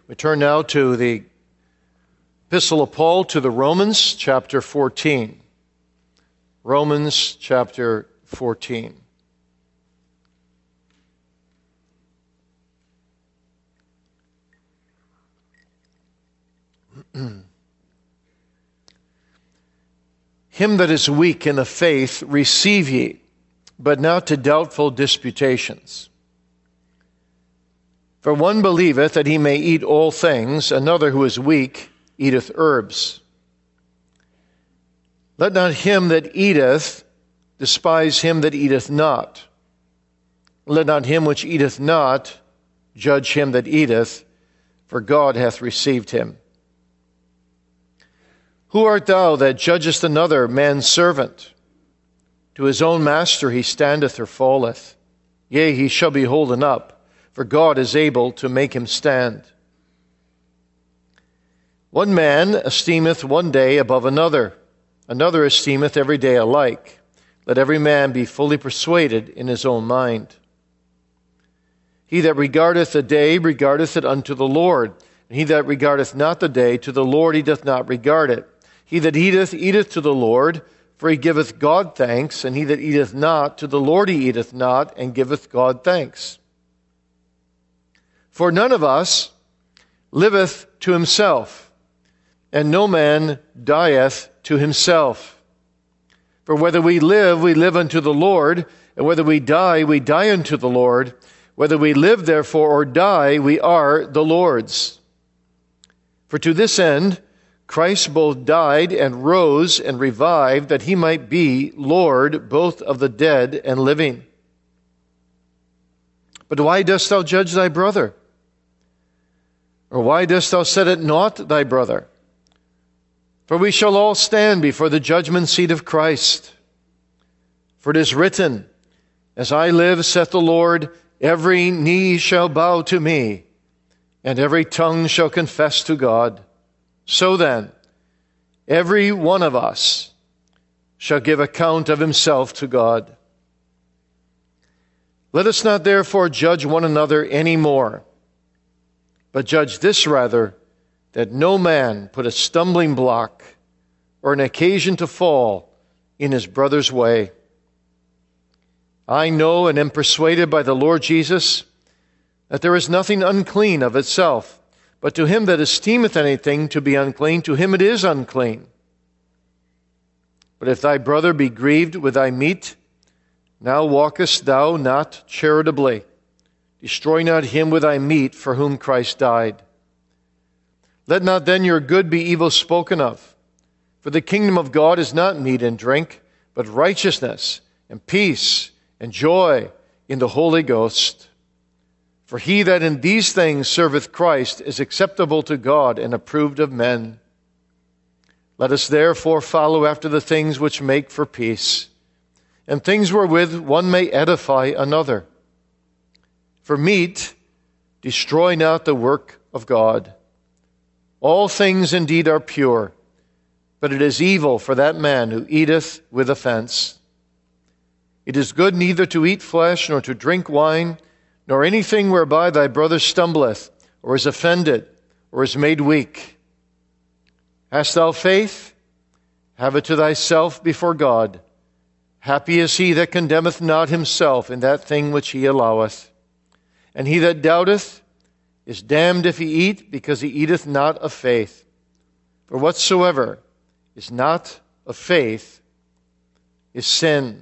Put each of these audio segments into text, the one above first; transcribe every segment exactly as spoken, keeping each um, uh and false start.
We turn now to the Epistle of Paul to the Romans, chapter fourteen. Romans, chapter fourteen. Him that is weak in the faith receive ye, but not to doubtful disputations. For one believeth that he may eat all things, another who is weak eateth herbs. Let not him that eateth despise him that eateth not. Let not him which eateth not judge him that eateth, for God hath received him. Who art thou that judgest another man's servant? To his own master he standeth or falleth. Yea, he shall be holden up, for God is able to make him stand. One man esteemeth one day above another, another esteemeth every day alike. Let every man be fully persuaded in his own mind. He that regardeth the day regardeth it unto the Lord, and he that regardeth not the day, to the Lord he doth not regard it. He that eateth, eateth to the Lord, for he giveth God thanks, and he that eateth not, to the Lord he eateth not, and giveth God thanks. For none of us liveth to himself, and no man dieth to himself. For whether we live, we live unto the Lord, and whether we die, we die unto the Lord. Whether we live, therefore, or die, we are the Lord's. For to this end Christ both died and rose and revived, that he might be Lord both of the dead and living. But why dost thou judge thy brother? Or why dost thou set at naught thy brother? For we shall all stand before the judgment seat of Christ. For it is written, As I live, saith the Lord, every knee shall bow to me, and every tongue shall confess to God. So then, every one of us shall give account of himself to God. Let us not therefore judge one another any more, but judge this rather, that no man put a stumbling block or an occasion to fall in his brother's way. I know and am persuaded by the Lord Jesus that there is nothing unclean of itself, but to him that esteemeth anything to be unclean, to him it is unclean. But if thy brother be grieved with thy meat, now walkest thou not charitably. Destroy not him with thy meat for whom Christ died. Let not then your good be evil spoken of. For the kingdom of God is not meat and drink, but righteousness and peace and joy in the Holy Ghost. For he that in these things serveth Christ is acceptable to God and approved of men. Let us therefore follow after the things which make for peace, and things wherewith one may edify another. For meat destroy not the work of God. All things indeed are pure, but it is evil for that man who eateth with offense. It is good neither to eat flesh, nor to drink wine, nor anything whereby thy brother stumbleth, or is offended, or is made weak. Hast thou faith? Have it to thyself before God. Happy is he that condemneth not himself in that thing which he alloweth. And he that doubteth is damned if he eat, because he eateth not of faith. For whatsoever is not of faith is sin.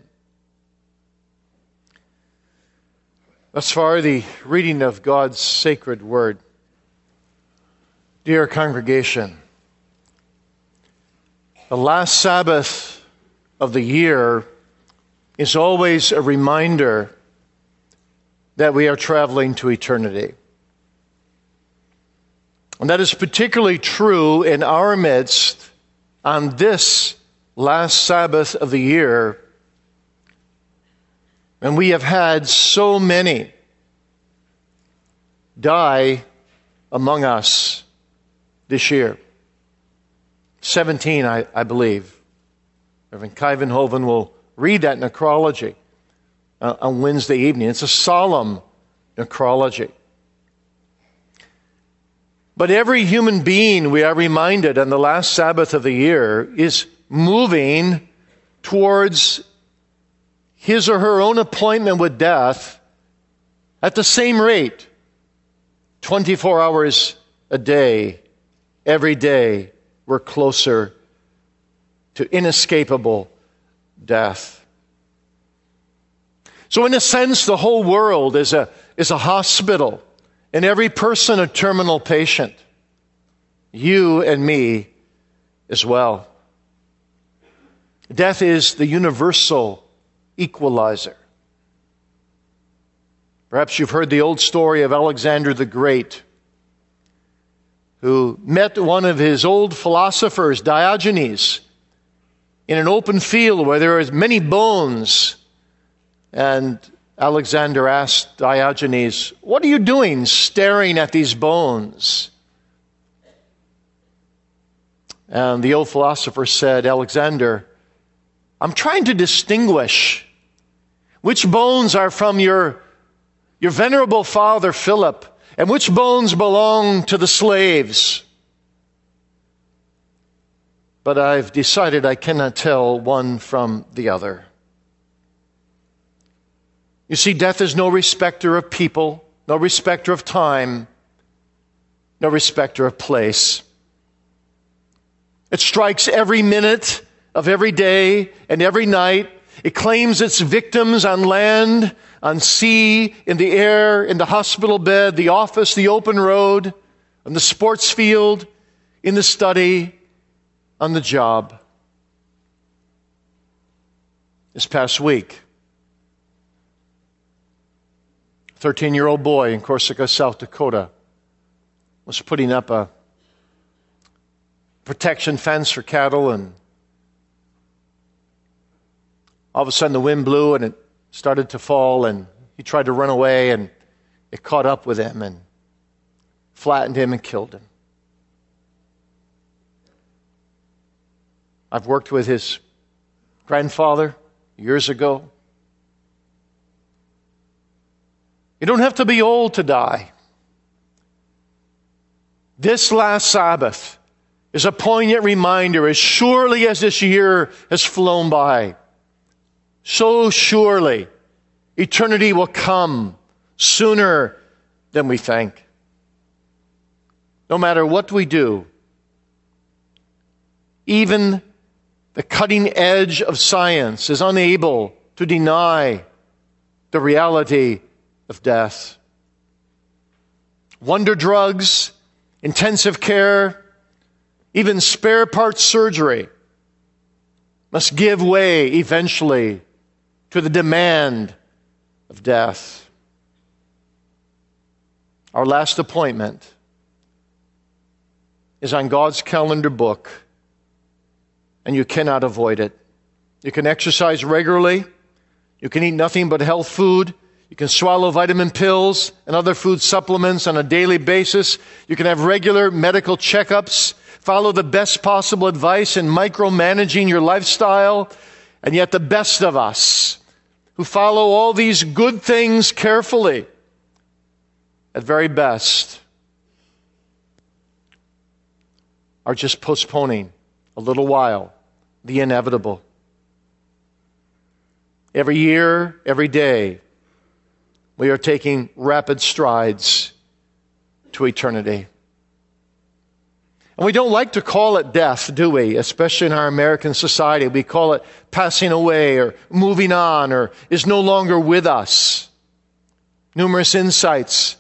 Thus far, the reading of God's sacred word. Dear congregation, the last Sabbath of the year is always a reminder that we are traveling to eternity. And that is particularly true in our midst on this last Sabbath of the year, and we have had so many die among us this year. seventeen, I, I believe. Reverend Kuyvenhoven will read that necrology uh, on Wednesday evening. It's a solemn necrology. But every human being, we are reminded on the last Sabbath of the year, is moving towards his or her own appointment with death at the same rate, twenty-four hours a day, every day, we're closer to inescapable death. So in a sense, the whole world is a, is a hospital, and every person a terminal patient. You and me as well. Death is the universal equalizer. Perhaps you've heard the old story of Alexander the Great, who met one of his old philosophers, Diogenes, in an open field where there are many bones. And Alexander asked Diogenes, "What are you doing staring at these bones?" And the old philosopher said, "Alexander, I'm trying to distinguish which bones are from your, your venerable father Philip and which bones belong to the slaves. But I've decided I cannot tell one from the other." You see, death is no respecter of people, no respecter of time, no respecter of place. It strikes every minute of every day and every night. It claims its victims on land, on sea, in the air, in the hospital bed, the office, the open road, on the sports field, in the study, on the job. This past week, a thirteen-year-old boy in Corsica, South Dakota, was putting up a protection fence for cattle, and all of a sudden the wind blew and it started to fall, and he tried to run away, and it caught up with him and flattened him and killed him. I've worked with his grandfather years ago. You don't have to be old to die. This last Sabbath is a poignant reminder, as surely as this year has flown by, so surely eternity will come sooner than we think. No matter what we do, even the cutting edge of science is unable to deny the reality of death. Wonder drugs, intensive care, even spare parts surgery must give way eventually to the demand of death. Our last appointment is on God's calendar book, and you cannot avoid it. You can exercise regularly. You can eat nothing but health food. You can swallow vitamin pills and other food supplements on a daily basis. You can have regular medical checkups. Follow the best possible advice in micromanaging your lifestyle. And yet the best of us, who follow all these good things carefully, at very best, are just postponing a little while the inevitable. Every year, every day, we are taking rapid strides to eternity. And we don't like to call it death, do we? Especially in our American society. We call it passing away or moving on or is no longer with us. Numerous insights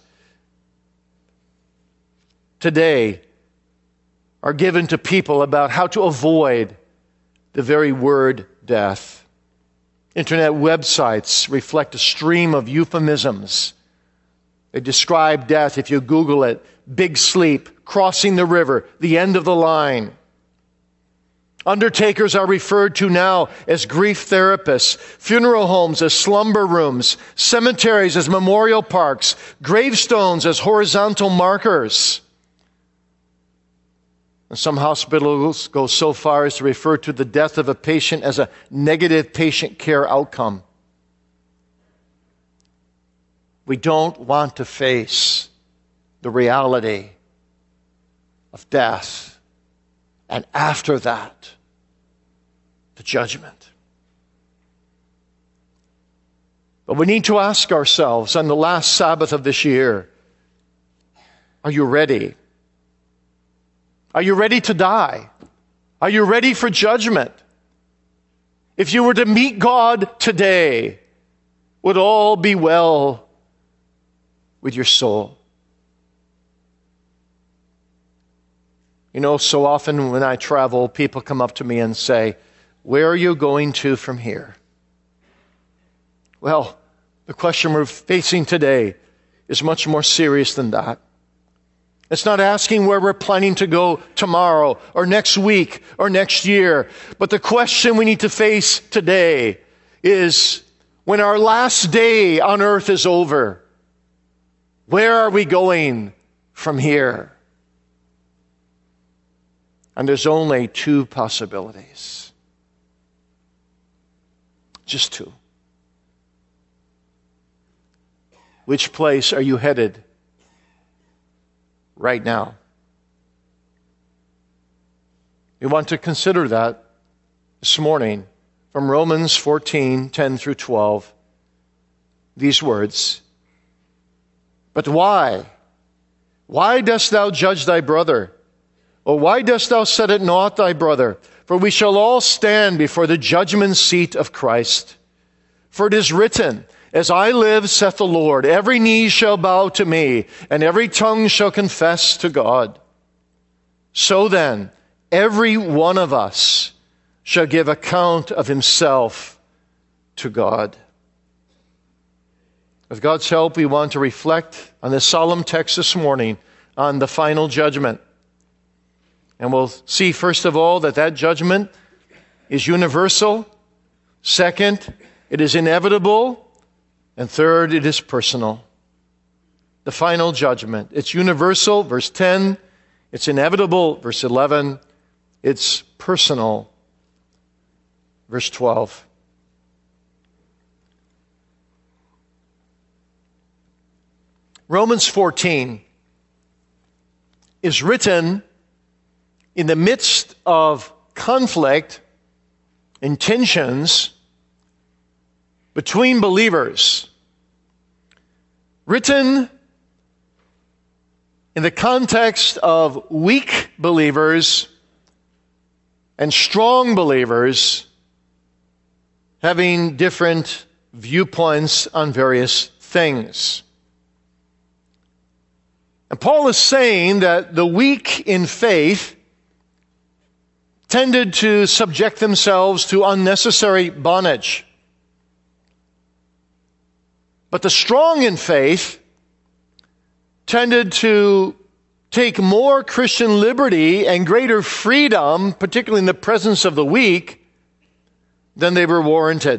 today are given to people about how to avoid the very word death. Internet websites reflect a stream of euphemisms. They describe death, if you Google it, big sleep, crossing the river, the end of the line. Undertakers are referred to now as grief therapists, funeral homes as slumber rooms, cemeteries as memorial parks, gravestones as horizontal markers. And some hospitals go so far as to refer to the death of a patient as a negative patient care outcome. We don't want to face the reality of death. And after that, the judgment. But we need to ask ourselves on the last Sabbath of this year, are you ready? Are you ready to die? Are you ready for judgment? If you were to meet God today, would all be well with your soul? You know, so often when I travel, people come up to me and say, where are you going to from here? Well, the question we're facing today is much more serious than that. It's not asking where we're planning to go tomorrow or next week or next year. But the question we need to face today is, when our last day on earth is over, where are we going from here? And there's only two possibilities. Just two. Which place are you headed right now? We want to consider that this morning from Romans fourteen, ten through twelve. These words. But why? Why dost thou judge thy brother? Or why dost thou set at naught thy brother? For we shall all stand before the judgment seat of Christ. For it is written, as I live, saith the Lord, every knee shall bow to me, and every tongue shall confess to God. So then, every one of us shall give account of himself to God. With God's help, we want to reflect on this solemn text this morning on the final judgment. And we'll see, first of all, that that judgment is universal. Second, it is inevitable. And third, it is personal. The final judgment. It's universal, verse ten. It's inevitable, verse eleven. It's personal, verse twelve. Romans fourteen is written in the midst of conflict and tensions between believers, written in the context of weak believers and strong believers having different viewpoints on various things. And Paul is saying that the weak in faith tended to subject themselves to unnecessary bondage. But the strong in faith tended to take more Christian liberty and greater freedom, particularly in the presence of the weak, than they were warranted.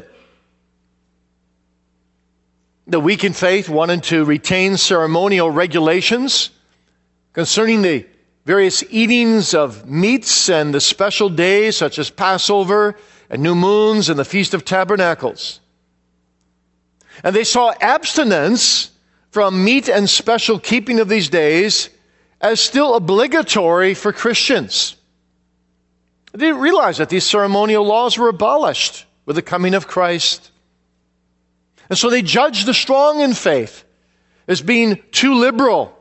The weak in faith wanted to retain ceremonial regulations concerning the various eatings of meats and the special days such as Passover and New Moons and the Feast of Tabernacles. And they saw abstinence from meat and special keeping of these days as still obligatory for Christians. They didn't realize that these ceremonial laws were abolished with the coming of Christ. And so they judged the strong in faith as being too liberal.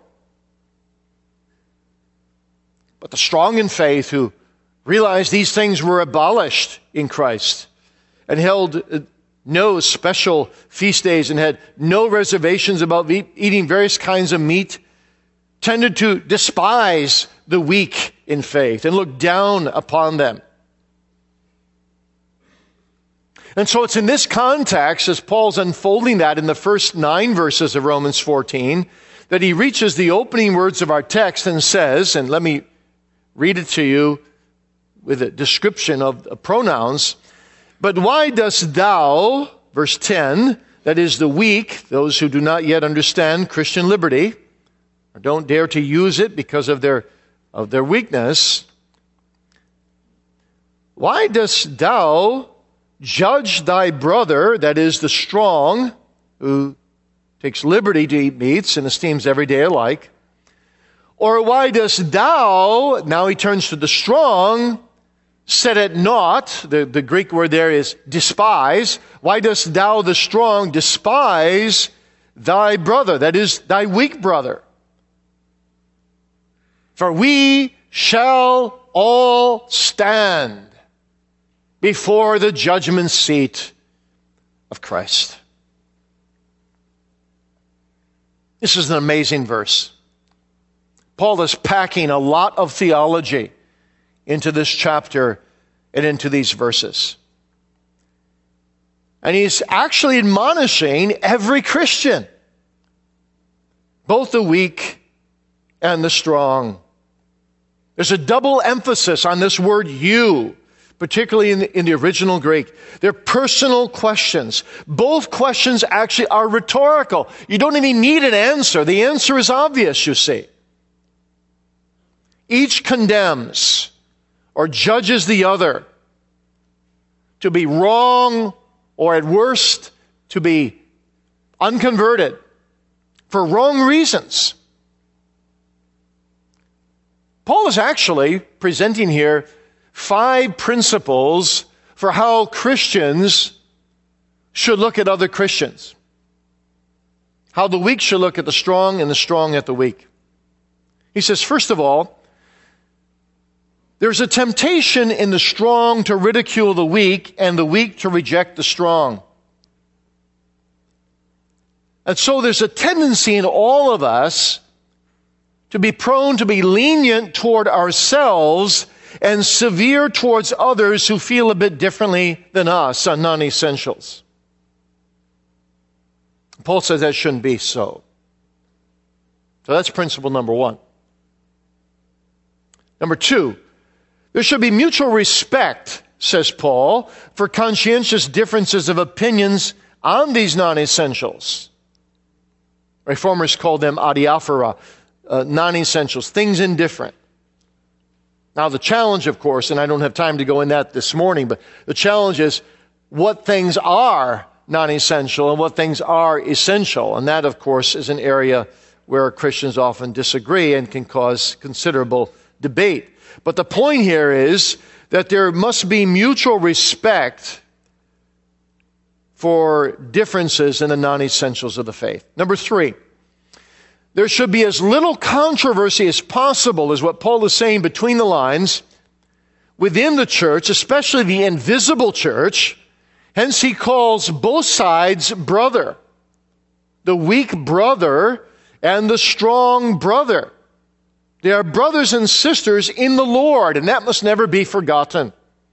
But the strong in faith who realized these things were abolished in Christ and held no special feast days and had no reservations about eating various kinds of meat, tended to despise the weak in faith and look down upon them. And so it's in this context, as Paul's unfolding that in the first nine verses of Romans fourteen, that he reaches the opening words of our text and says, and let me read it to you with a description of pronouns, but why dost thou, verse ten, that is the weak, those who do not yet understand Christian liberty, or don't dare to use it because of their, of their weakness, why dost thou judge thy brother, that is the strong, who takes liberty to eat meats and esteems every day alike? Or why dost thou, now he turns to the strong, set it not, the, the Greek word there is despise. Why dost thou, the strong, despise thy brother, that is, thy weak brother? For we shall all stand before the judgment seat of Christ. This is an amazing verse. Paul is packing a lot of theology into this chapter and into these verses. And he's actually admonishing every Christian, both the weak and the strong. There's a double emphasis on this word you, particularly in the, in the original Greek. They're personal questions. Both questions actually are rhetorical. You don't even need an answer. The answer is obvious, you see. Each condemns or judges the other to be wrong or at worst to be unconverted for wrong reasons. Paul is actually presenting here five principles for how Christians should look at other Christians. How the weak should look at the strong and the strong at the weak. He says, first of all, there's a temptation in the strong to ridicule the weak and the weak to reject the strong. And so there's a tendency in all of us to be prone to be lenient toward ourselves and severe towards others who feel a bit differently than us on non-essentials. Paul says that shouldn't be so. So that's principle number one. Number two, there should be mutual respect, says Paul, for conscientious differences of opinions on these non-essentials. Reformers call them adiaphora, uh, non-essentials, things indifferent. Now the challenge, of course, and I don't have time to go in that this morning, but the challenge is what things are non-essential and what things are essential. And that, of course, is an area where Christians often disagree and can cause considerable debate. But the point here is that there must be mutual respect for differences in the non-essentials of the faith. Number three, there should be as little controversy as possible, is what Paul is saying between the lines, within the church, especially the invisible church. Hence he calls both sides brother. The weak brother and the strong brother. They are brothers and sisters in the Lord, and that must never be forgotten.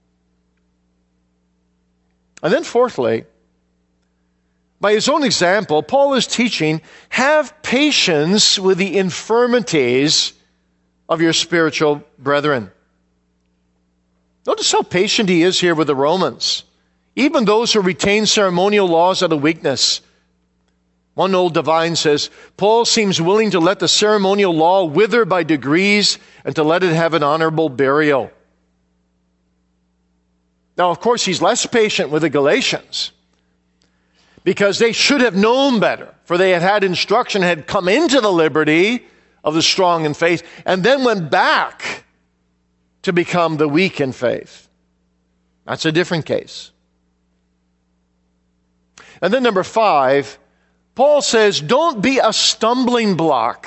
And then fourthly, by his own example, Paul is teaching, have patience with the infirmities of your spiritual brethren. Notice how patient he is here with the Romans. Even those who retain ceremonial laws out of weakness. One old divine says, Paul seems willing to let the ceremonial law wither by degrees and to let it have an honorable burial. Now, of course, he's less patient with the Galatians because they should have known better, for they had had instruction, had come into the liberty of the strong in faith, and then went back to become the weak in faith. That's a different case. And then number five, Paul says, don't be a stumbling block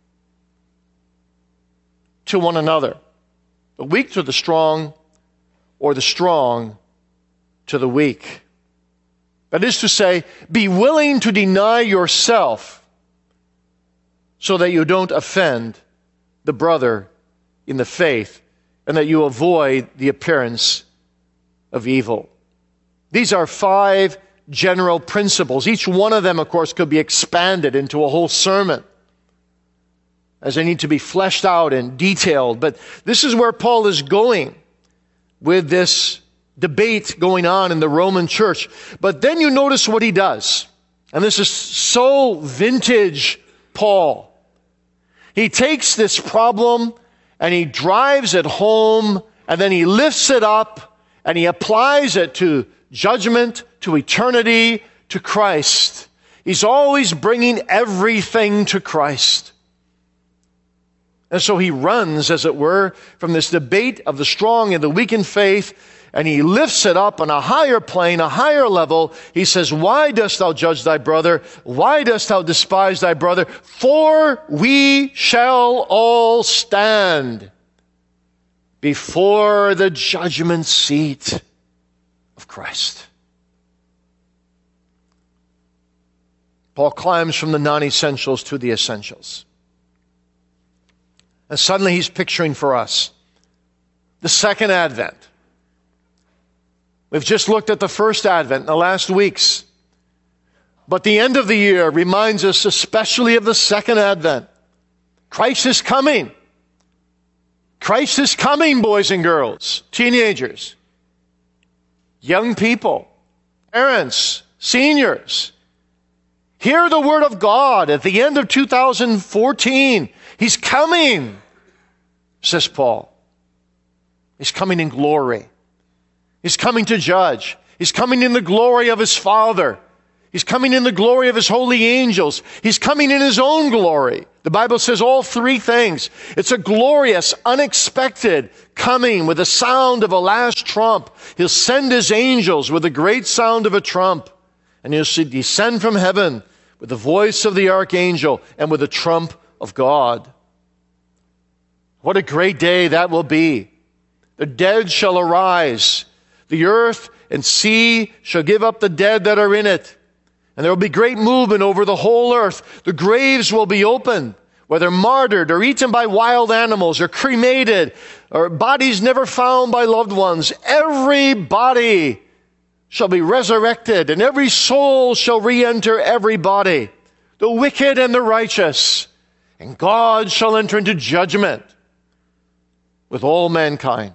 to one another. The weak to the strong, or the strong to the weak. That is to say, be willing to deny yourself so that you don't offend the brother in the faith and that you avoid the appearance of evil. These are five general principles. Each one of them, of course, could be expanded into a whole sermon as they need to be fleshed out and detailed. But this is where Paul is going with this debate going on in the Roman church. But then you notice what he does. And this is so vintage Paul. He takes this problem and he drives it home, and then he lifts it up and he applies it to judgment, to eternity, to Christ. He's always bringing everything to Christ. And so he runs, as it were, from this debate of the strong and the weak in faith, and he lifts it up on a higher plane, a higher level. He says, why dost thou judge thy brother? Why dost thou despise thy brother? For we shall all stand before the judgment seat of Christ. Paul climbs from the non-essentials to the essentials. And suddenly he's picturing for us the second advent. We've just looked at the first advent in the last weeks. But the end of the year reminds us especially of the second advent. Christ is coming. Christ is coming, boys and girls, teenagers, young people, parents, seniors. Hear the word of God at the end of two thousand fourteen. He's coming, says Paul. He's coming in glory. He's coming to judge. He's coming in the glory of his Father. He's coming in the glory of his holy angels. He's coming in his own glory. The Bible says all three things. It's a glorious, unexpected coming with the sound of a last trump. He'll send his angels with the great sound of a trump. And he'll descend from heaven with the voice of the archangel and with the trump of God. What a great day that will be. The dead shall arise. The earth and sea shall give up the dead that are in it. And there will be great movement over the whole earth. The graves will be opened, whether martyred or eaten by wild animals or cremated or bodies never found by loved ones. Every body shall be resurrected, and every soul shall re-enter every body, the wicked and the righteous. And God shall enter into judgment with all mankind.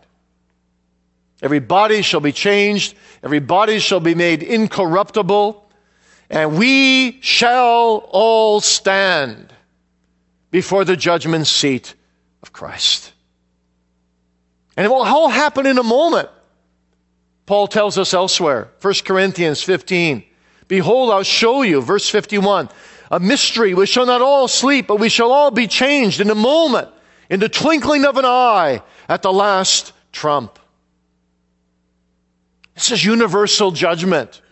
Every body shall be changed. Every body shall be made incorruptible. And we shall all stand before the judgment seat of Christ. And it will all happen in a moment. Paul tells us elsewhere, First Corinthians fifteen, behold, I'll show you, verse fifty-one, a mystery. We shall not all sleep, but we shall all be changed in a moment, in the twinkling of an eye, at the last trump. This is universal judgment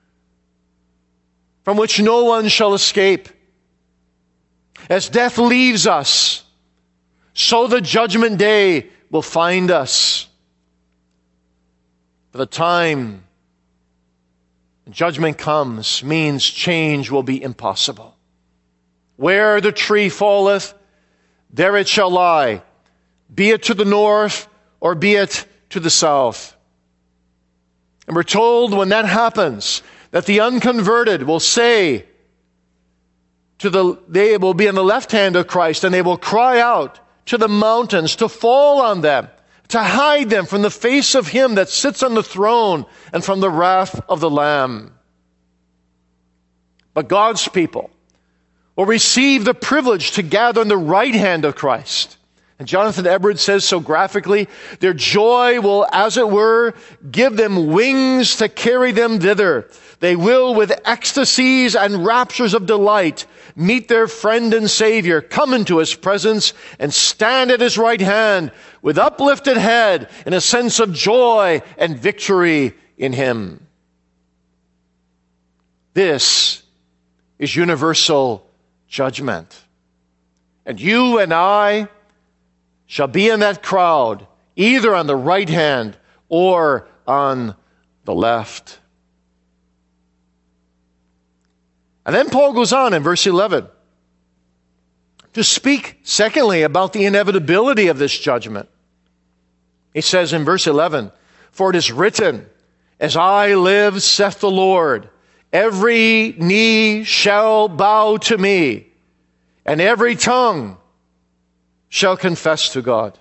from which no one shall escape. As death leaves us, so the judgment day will find us. For the time when judgment comes means change will be impossible. Where the tree falleth, there it shall lie, be it to the north or be it to the south. And we're told when that happens that the unconverted will say to the, they will be in the left hand of Christ, and they will cry out to the mountains to fall on them, to hide them from the face of him that sits on the throne and from the wrath of the Lamb. But God's people will receive the privilege to gather on the right hand of Christ. And Jonathan Edwards says so graphically, their joy will, as it were, give them wings to carry them thither. They will, with ecstasies and raptures of delight, meet their friend and Savior, come into his presence, and stand at his right hand with uplifted head in a sense of joy and victory in him. This is universal judgment. And you and I shall be in that crowd, either on the right hand or on the left. And then Paul goes on in verse eleven to speak, secondly, about the inevitability of this judgment. He says in verse eleven, for it is written, as I live, saith the Lord, every knee shall bow to me, and every tongue shall confess to God.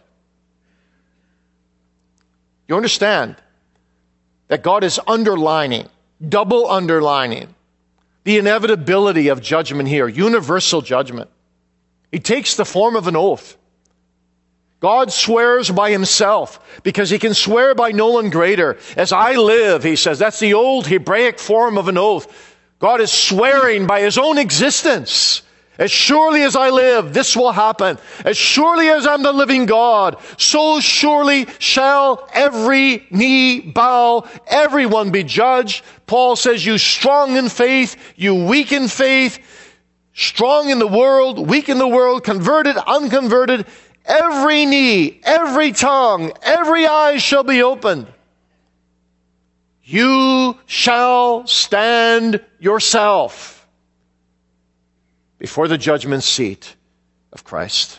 You understand that God is underlining, double underlining, the inevitability of judgment here, universal judgment. He takes the form of an oath. God swears by himself because he can swear by no one greater. As I live, he says, that's the old Hebraic form of an oath. God is swearing by his own existence. As surely as I live, this will happen. As surely as I'm the living God, so surely shall every knee bow, everyone be judged. Paul says, you strong in faith, you weak in faith, strong in the world, weak in the world, converted, unconverted, every knee, every tongue, every eye shall be opened. You shall stand yourself before the judgment seat of Christ.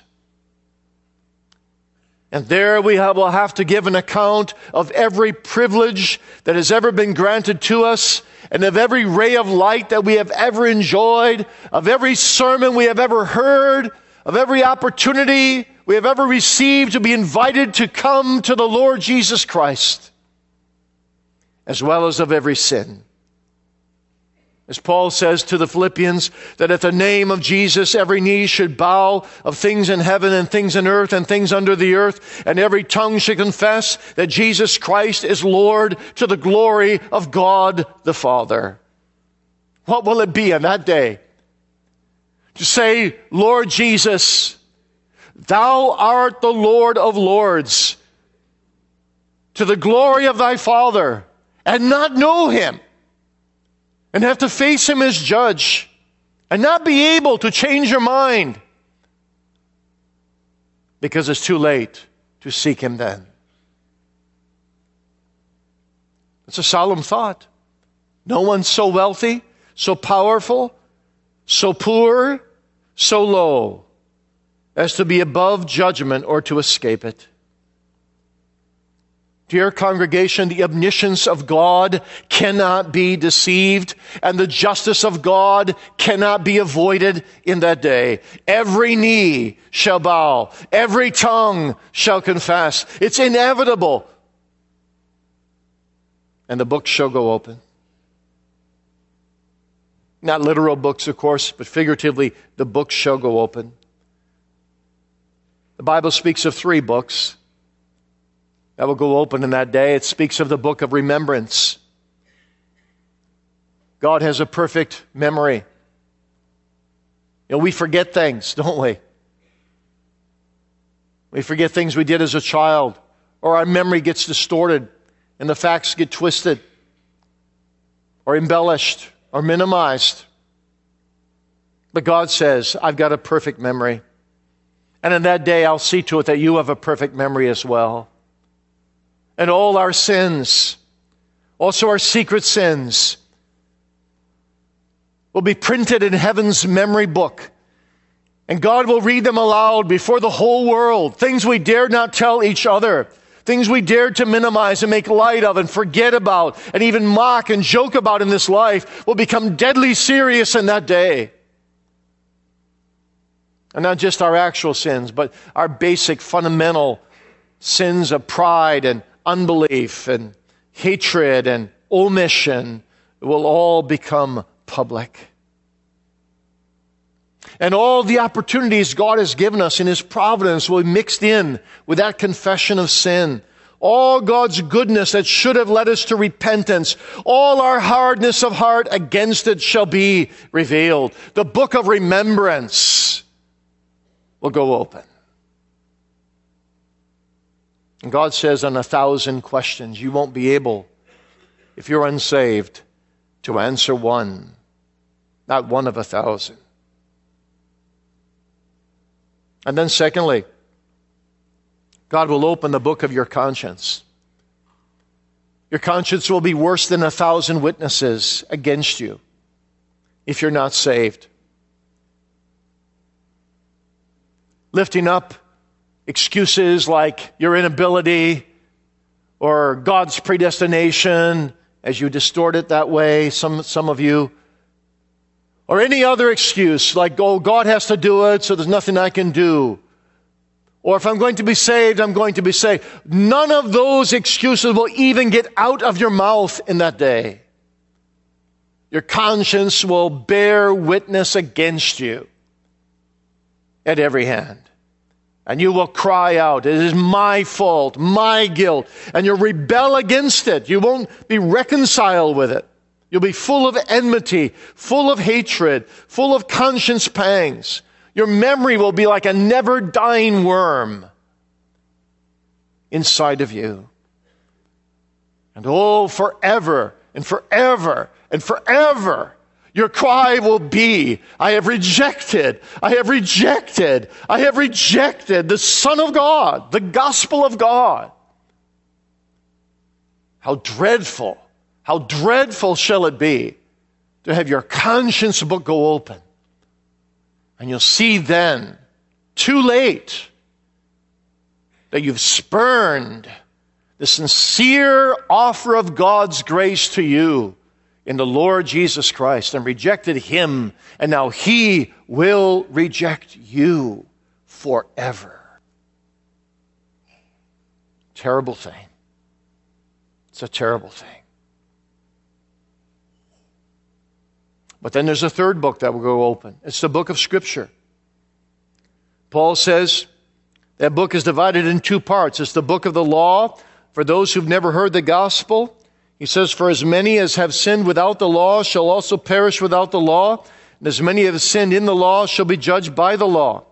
And there we have, will have to give an account of every privilege that has ever been granted to us, and of every ray of light that we have ever enjoyed, of every sermon we have ever heard, of every opportunity we have ever received to be invited to come to the Lord Jesus Christ, as well as of every sin. As Paul says to the Philippians, that at the name of Jesus every knee should bow, of things in heaven and things in earth and things under the earth, and every tongue should confess that Jesus Christ is Lord, to the glory of God the Father. What will it be on that day? To say, Lord Jesus, thou art the Lord of lords, to the glory of thy Father, and not know him, and have to face him as judge, and not be able to change your mind because it's too late to seek him then. It's a solemn thought. No one's so wealthy, so powerful, so poor, so low as to be above judgment or to escape it. Dear congregation, the omniscience of God cannot be deceived, and the justice of God cannot be avoided in that day. Every knee shall bow, every tongue shall confess. It's inevitable. And the books shall go open. Not literal books, of course, but figuratively, the books shall go open. The Bible speaks of three books that will go open in that day. It speaks of the book of remembrance. God has a perfect memory. You know, we forget things, don't we? We forget things we did as a child, or our memory gets distorted and the facts get twisted or embellished or minimized. But God says, I've got a perfect memory. And in that day, I'll see to it that you have a perfect memory as well. And all our sins, also our secret sins, will be printed in heaven's memory book. And God will read them aloud before the whole world. Things we dared not tell each other. Things we dared to minimize and make light of and forget about and even mock and joke about in this life will become deadly serious in that day. And not just our actual sins, but our basic fundamental sins of pride and unbelief and hatred and omission will all become public. And all the opportunities God has given us in His providence will be mixed in with that confession of sin. All God's goodness that should have led us to repentance, all our hardness of heart against it shall be revealed. The book of remembrance will go open. And God says on a thousand questions, you won't be able, if you're unsaved, to answer one. Not one of a thousand. And then secondly, God will open the book of your conscience. Your conscience will be worse than a thousand witnesses against you if you're not saved. Lifting up excuses like your inability or God's predestination, as you distort it that way, some, some of you, or any other excuse like, oh, God has to do it, so there's nothing I can do. Or if I'm going to be saved, I'm going to be saved. None of those excuses will even get out of your mouth in that day. Your conscience will bear witness against you at every hand. And you will cry out, it is my fault, my guilt. And you'll rebel against it. You won't be reconciled with it. You'll be full of enmity, full of hatred, full of conscience pangs. Your memory will be like a never-dying worm inside of you. And oh, forever and forever and forever, your cry will be, I have rejected, I have rejected, I have rejected the Son of God, the gospel of God. How dreadful, how dreadful shall it be to have your conscience book go open. And you'll see then, too late, that you've spurned the sincere offer of God's grace to you in the Lord Jesus Christ and rejected Him, and now He will reject you forever. Terrible thing. It's a terrible thing. But then there's a third book that will go open. It's the book of Scripture. Paul says that book is divided in two parts. It's the book of the law for those who've never heard the gospel. He says, for as many as have sinned without the law shall also perish without the law, and as many as have sinned in the law shall be judged by the law.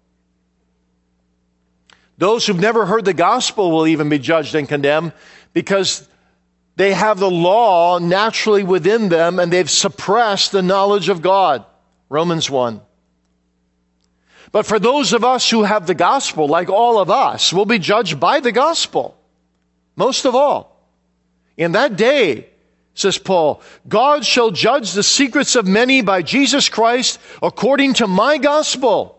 Those who've never heard the gospel will even be judged and condemned because they have the law naturally within them and they've suppressed the knowledge of God. Romans one. But for those of us who have the gospel, like all of us, will be judged by the gospel. Most of all. In that day, says Paul, God shall judge the secrets of many by Jesus Christ according to my gospel.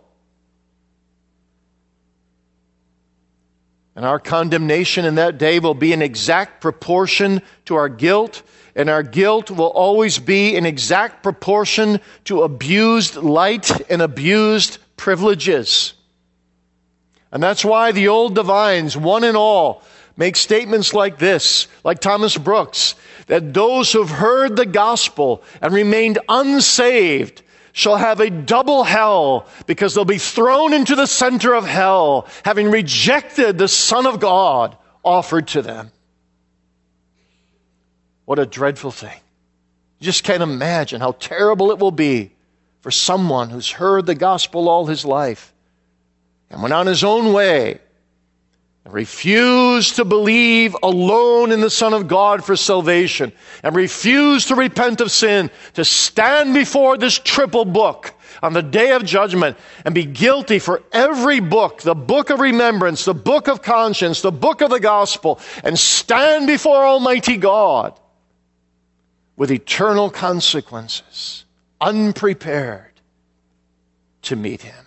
And our condemnation in that day will be in exact proportion to our guilt, and our guilt will always be in exact proportion to abused light and abused privileges. And that's why the old divines, one and all, make statements like this, like Thomas Brooks, that those who've heard the gospel and remained unsaved shall have a double hell because they'll be thrown into the center of hell, having rejected the Son of God offered to them. What a dreadful thing. You just can't imagine how terrible it will be for someone who's heard the gospel all his life and went on his own way and refused to believe alone in the Son of God for salvation, and refused to repent of sin, to stand before this triple book on the day of judgment and be guilty for every book, the book of remembrance, the book of conscience, the book of the gospel, and stand before Almighty God with eternal consequences, unprepared to meet Him.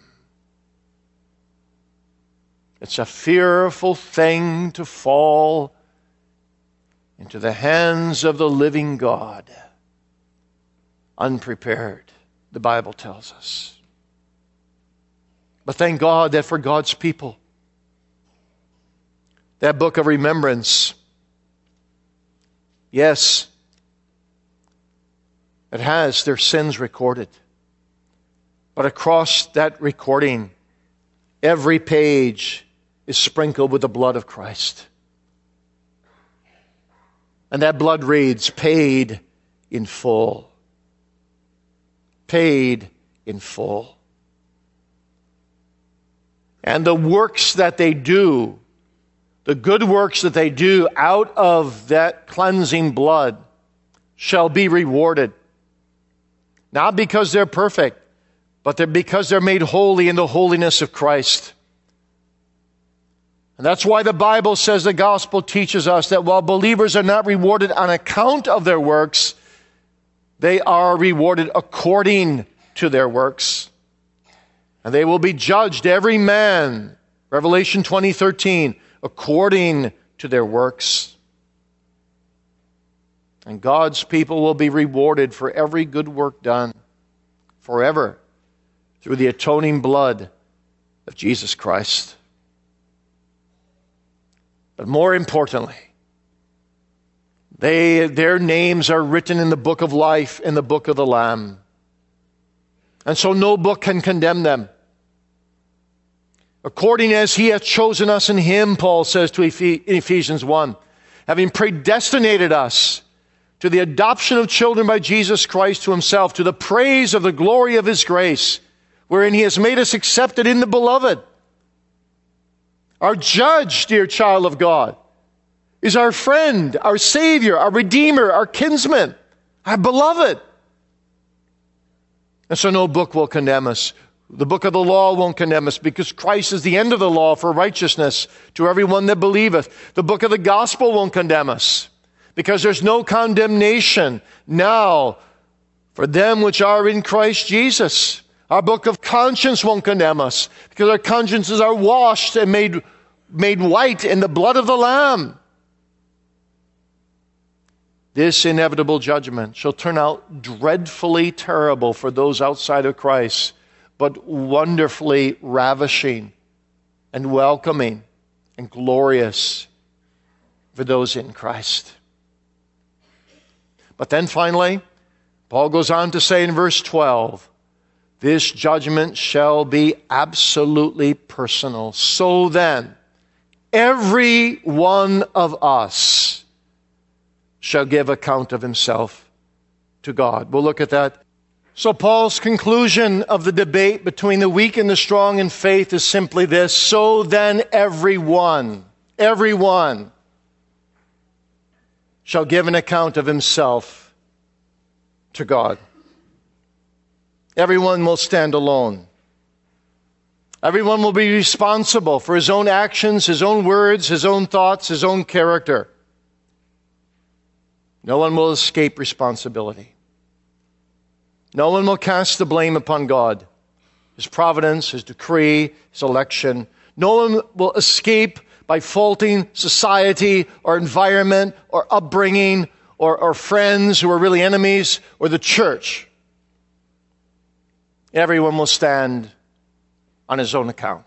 It's a fearful thing to fall into the hands of the living God, unprepared, the Bible tells us. But thank God that for God's people, that book of remembrance, yes, it has their sins recorded. But across that recording, every page is sprinkled with the blood of Christ. And that blood reads, paid in full. Paid in full. And the works that they do, the good works that they do out of that cleansing blood shall be rewarded. Not because they're perfect, but they're because they're made holy in the holiness of Christ. And that's why the Bible says, the gospel teaches us that while believers are not rewarded on account of their works, they are rewarded according to their works. And they will be judged, every man, Revelation twenty thirteen, according to their works. And God's people will be rewarded for every good work done forever through the atoning blood of Jesus Christ. But more importantly, they, their names are written in the book of life, in the book of the Lamb. And so no book can condemn them. According as He hath chosen us in Him, Paul says to Ephesians one, having predestinated us to the adoption of children by Jesus Christ to himself, to the praise of the glory of his grace, wherein he has made us accepted in the beloved. Our judge, dear child of God, is our friend, our Savior, our Redeemer, our kinsman, our beloved. And so no book will condemn us. The book of the law won't condemn us, because Christ is the end of the law for righteousness to everyone that believeth. The book of the gospel won't condemn us, because there's no condemnation now for them which are in Christ Jesus. Our book of conscience won't condemn us, because our consciences are washed and made, made white in the blood of the Lamb. This inevitable judgment shall turn out dreadfully terrible for those outside of Christ, but wonderfully ravishing and welcoming and glorious for those in Christ. But then finally, Paul goes on to say in verse twelve, this judgment shall be absolutely personal. So then, every one of us shall give account of himself to God. We'll look at that. So Paul's conclusion of the debate between the weak and the strong in faith is simply this: so then everyone, everyone shall give an account of himself to God. Everyone will stand alone. Everyone will be responsible for his own actions, his own words, his own thoughts, his own character. No one will escape responsibility. No one will cast the blame upon God, his providence, his decree, his election. No one will escape by faulting society or environment or upbringing or, or friends who are really enemies or the church. Everyone will stand on his own account.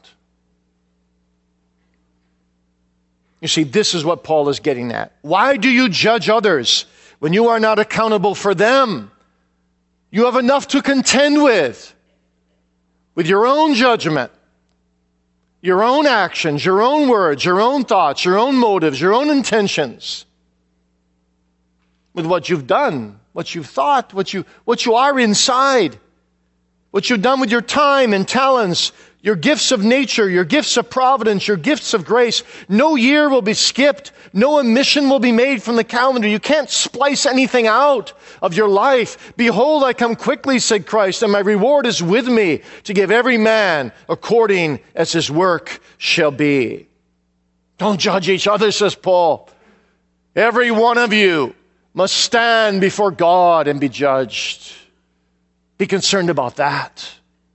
You see, this is what Paul is getting at. Why do you judge others when you are not accountable for them? You have enough to contend with, with your own judgment, your own actions, your own words, your own thoughts, your own motives, your own intentions, with what you've done, what you've thought, what you, what you are inside, what you've done with your time and talents, your gifts of nature, your gifts of providence, your gifts of grace. No year will be skipped. No omission will be made from the calendar. You can't splice anything out of your life. Behold, I come quickly, said Christ, and my reward is with me to give every man according as his work shall be. Don't judge each other, says Paul. Every one of you must stand before God and be judged. Be concerned about that.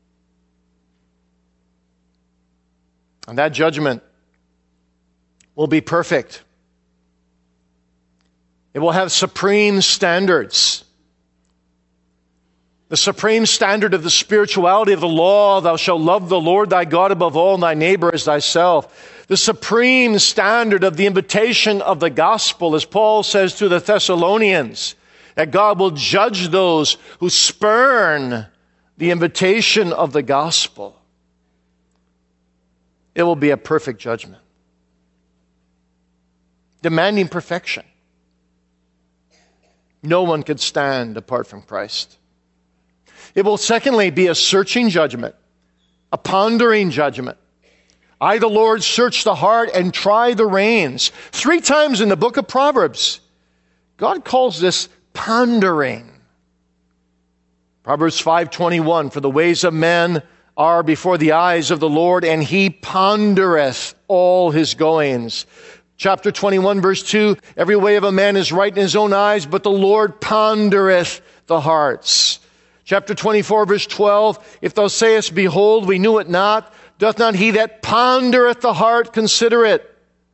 And that judgment will be perfect. It will have supreme standards. The supreme standard of the spirituality of the law, thou shalt love the Lord thy God above all and thy neighbor as thyself. The supreme standard of the invitation of the gospel, as Paul says to the Thessalonians, that God will judge those who spurn the invitation of the gospel. It will be a perfect judgment, demanding perfection. No one could stand apart from Christ. It will secondly be a searching judgment, a pondering judgment. I, the Lord, search the heart and try the reins. Three times in the book of Proverbs, God calls this pondering. Proverbs five twenty-one, for the ways of men are before the eyes of the Lord, and he pondereth all his goings. Chapter twenty-one, verse two, every way of a man is right in his own eyes, but the Lord pondereth the hearts. Chapter twenty-four, verse twelve, if thou sayest, behold, we knew it not, doth not he that pondereth the heart consider it?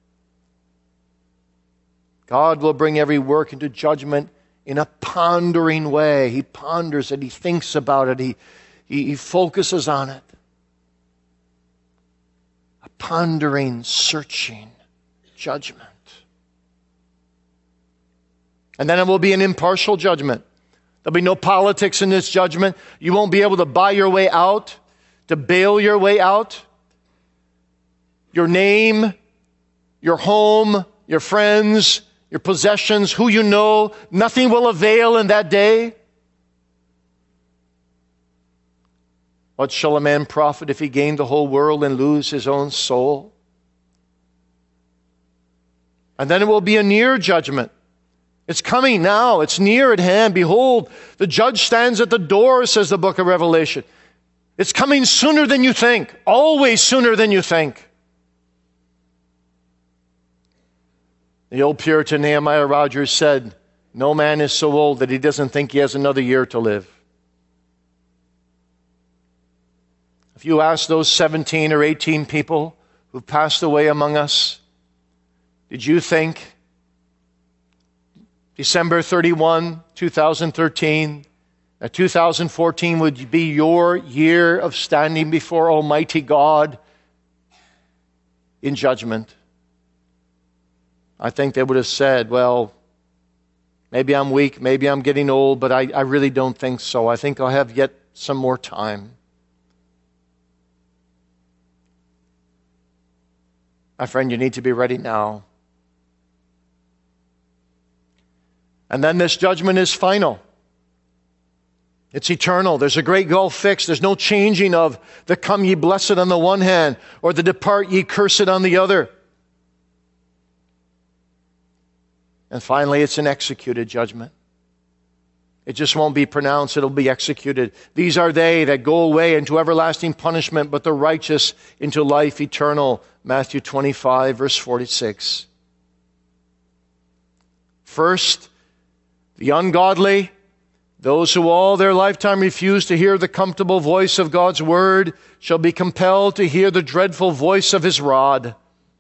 God will bring every work into judgment in a pondering way. He ponders it, he thinks about it, he He, he focuses on it. A pondering, searching judgment. And then it will be an impartial judgment. There'll be no politics in this judgment. You won't be able to buy your way out, to bail your way out. Your name, your home, your friends, your possessions, who you know, nothing will avail in that day. What shall a man profit if he gain the whole world and lose his own soul? And then it will be a near judgment. It's coming now. It's near at hand. Behold, the judge stands at the door, says the book of Revelation. It's coming sooner than you think. Always sooner than you think. The old Puritan Nehemiah Rogers said, no man is so old that he doesn't think he has another year to live. If you ask those seventeen or eighteen people who passed away among us, did you think December thirty-first, two thousand thirteen, that two thousand fourteen would be your year of standing before Almighty God in judgment? I think they would have said, well, maybe I'm weak, maybe I'm getting old, but I, I really don't think so. I think I'll have yet some more time. My friend, you need to be ready now. And then this judgment is final. It's eternal. There's a great gulf fixed. There's no changing of the come ye blessed on the one hand or the depart ye cursed on the other. And finally, it's an executed judgment. It just won't be pronounced. It'll be executed. These are they that go away into everlasting punishment, but the righteous into life eternal. Matthew twenty-five, verse forty-six. First, the ungodly, those who all their lifetime refuse to hear the comfortable voice of God's word, shall be compelled to hear the dreadful voice of his rod.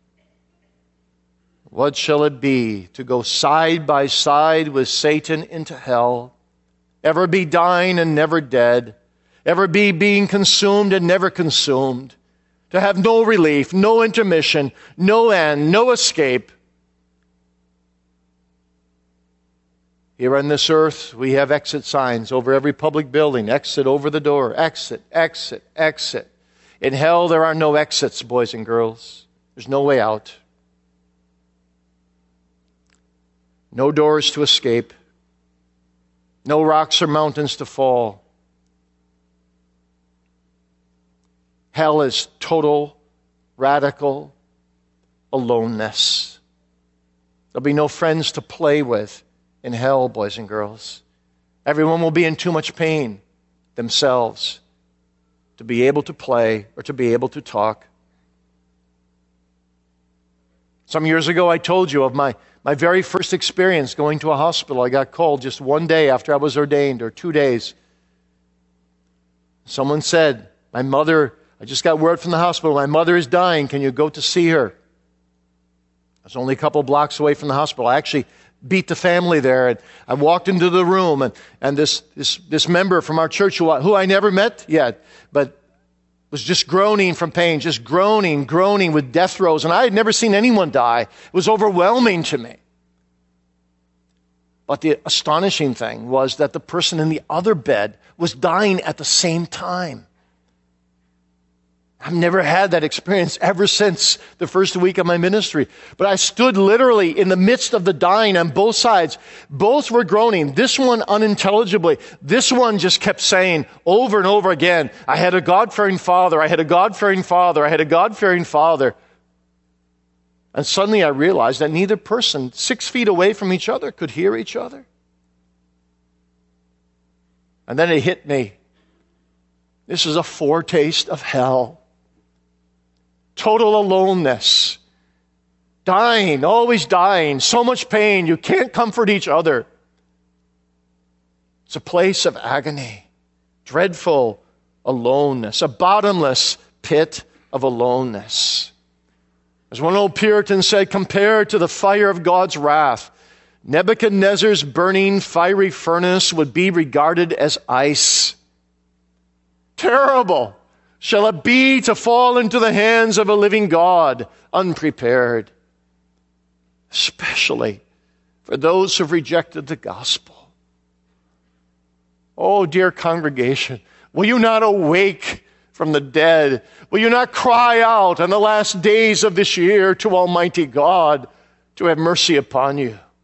What shall it be to go side by side with Satan into hell? Ever be dying and never dead? Ever be being consumed and never consumed? To have no relief, no intermission, no end, no escape. Here on this earth, we have exit signs over every public building. Exit over the door. Exit, exit, exit. In hell, there are no exits, boys and girls. There's no way out. No doors to escape. No rocks or mountains to fall. Hell is total, radical aloneness. There'll be no friends to play with in hell, boys and girls. Everyone will be in too much pain themselves to be able to play or to be able to talk. Some years ago, I told you of my, my very first experience going to a hospital. I got called just one day after I was ordained, or two days. Someone said, my mother, I just got word from the hospital, my mother is dying. Can you go to see her? I was only a couple blocks away from the hospital. I actually beat the family there. And I walked into the room, and, and this, this, this member from our church, who I, who I never met yet, but was just groaning from pain, just groaning, groaning with death throes. And I had never seen anyone die. It was overwhelming to me. But the astonishing thing was that the person in the other bed was dying at the same time. I've never had that experience ever since the first week of my ministry. But I stood literally in the midst of the dying on both sides. Both were groaning. This one unintelligibly. This one just kept saying over and over again, I had a God-fearing father. I had a God-fearing father. I had a God-fearing father. And suddenly I realized that neither person, six feet away from each other, could hear each other. And then it hit me. This is a foretaste of hell. Total aloneness. Dying, always dying. So much pain, you can't comfort each other. It's a place of agony. Dreadful aloneness. A bottomless pit of aloneness. As one old Puritan said, compared to the fire of God's wrath, Nebuchadnezzar's burning fiery furnace would be regarded as ice. Terrible shall it be to fall into the hands of a living God unprepared, especially for those who've rejected the gospel. Oh, dear congregation, will you not awake from the dead? Will you not cry out on the last days of this year to Almighty God to have mercy upon you?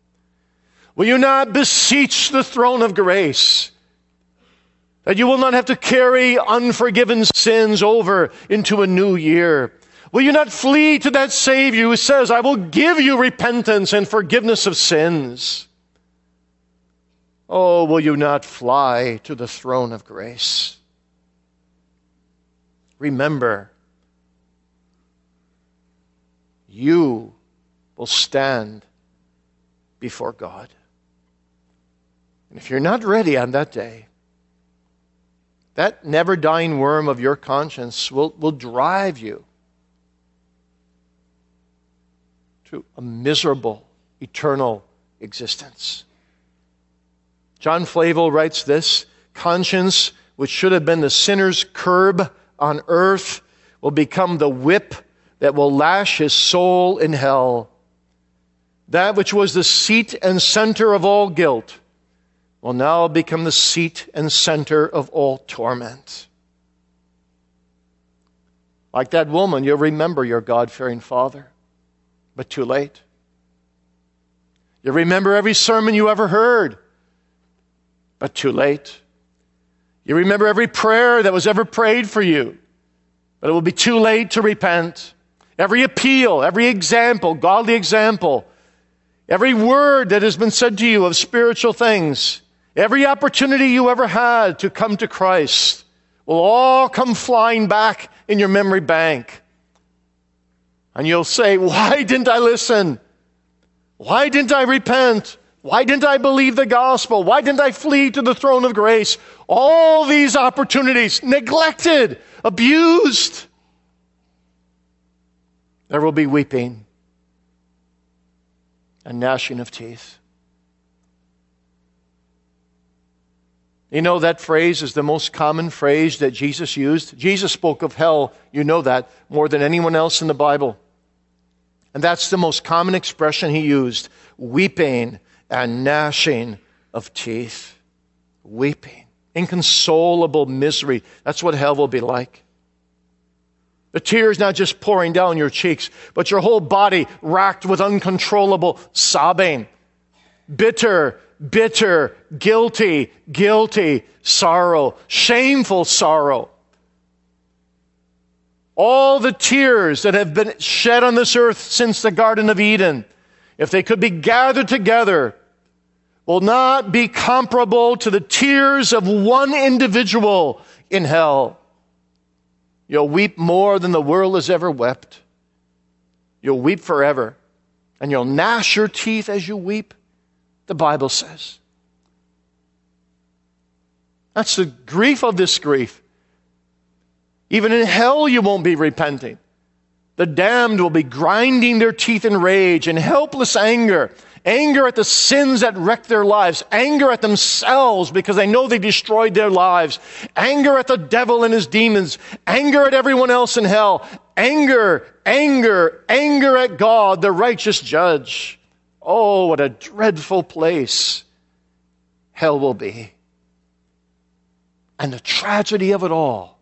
Will you not beseech the throne of grace, that you will not have to carry unforgiven sins over into a new year? Will you not flee to that Savior who says, I will give you repentance and forgiveness of sins? Oh, will you not fly to the throne of grace? Remember, you will stand before God. And if you're not ready on that day, that never-dying worm of your conscience will, will drive you to a miserable, eternal existence. John Flavel writes this: conscience, which should have been the sinner's curb on earth, will become the whip that will lash his soul in hell. That which was the seat and center of all guilt will now become the seat and center of all torment. Like that woman, you'll remember your God-fearing father, but too late. You'll remember every sermon you ever heard, but too late. You remember every prayer that was ever prayed for you, but it will be too late to repent. Every appeal, every example, godly example, every word that has been said to you of spiritual things, every opportunity you ever had to come to Christ will all come flying back in your memory bank. And you'll say, why didn't I listen? Why didn't I repent? Why didn't I believe the gospel? Why didn't I flee to the throne of grace? All these opportunities neglected, abused. There will be weeping and gnashing of teeth. You know, that phrase is the most common phrase that Jesus used. Jesus spoke of hell, you know that, more than anyone else in the Bible. And that's the most common expression he used: weeping and gnashing of teeth. Weeping. Inconsolable misery. That's what hell will be like. The tears not just pouring down your cheeks, but your whole body racked with uncontrollable sobbing. Bitter, bitter, guilty, guilty sorrow, shameful sorrow. All the tears that have been shed on this earth since the Garden of Eden, if they could be gathered together, will not be comparable to the tears of one individual in hell. You'll weep more than the world has ever wept. You'll weep forever. And you'll gnash your teeth as you weep, the Bible says. That's the grief of this grief. Even in hell you won't be repenting. The damned will be grinding their teeth in rage and helpless anger. Anger at the sins that wrecked their lives. Anger at themselves because they know they destroyed their lives. Anger at the devil and his demons. Anger at everyone else in hell. Anger, anger, anger at God, the righteous judge. Oh, what a dreadful place hell will be. And the tragedy of it all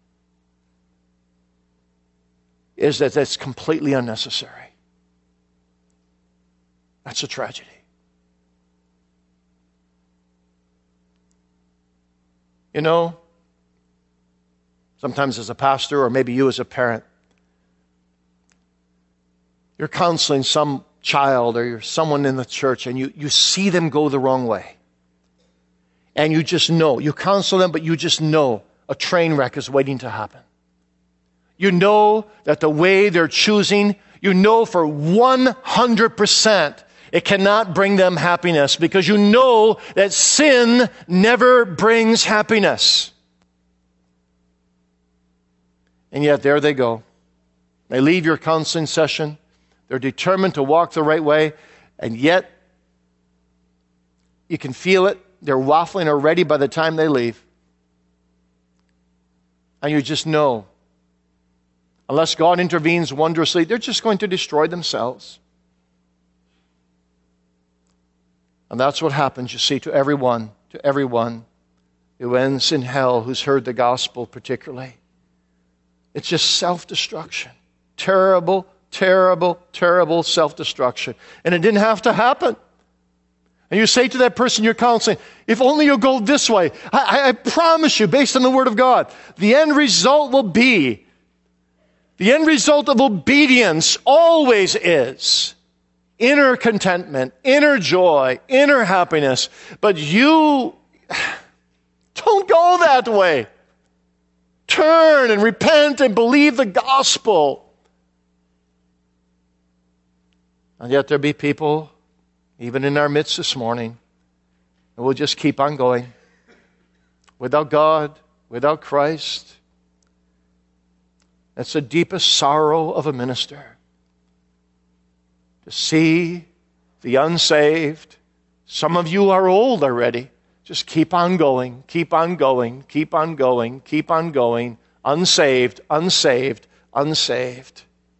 is that it's completely unnecessary. That's a tragedy. You know, sometimes as a pastor, or maybe you as a parent, you're counseling some child or you're someone in the church and you, you see them go the wrong way. And you just know, you counsel them, but you just know a train wreck is waiting to happen. You know that the way they're choosing, you know for one hundred percent it cannot bring them happiness, because you know that sin never brings happiness. And yet there they go. They leave your counseling session. They're determined to walk the right way, and yet you can feel it. They're waffling already by the time they leave. And you just know, unless God intervenes wondrously, they're just going to destroy themselves. And that's what happens, you see, to everyone, to everyone who ends in hell, who's heard the gospel particularly. It's just self-destruction. Terrible, terrible, terrible self-destruction. And it didn't have to happen. And you say to that person you're counseling, if only you'll go this way, I, I promise you, based on the Word of God, the end result will be, the end result of obedience always is inner contentment, inner joy, inner happiness. But you don't go that way. Turn and repent and believe the gospel. And yet there be people, even in our midst this morning, and we'll just keep on going. Without God, without Christ. That's the deepest sorrow of a minister. To see the unsaved. Some of you are old already. Just keep on going, keep on going, keep on going, keep on going. Unsaved, unsaved, unsaved.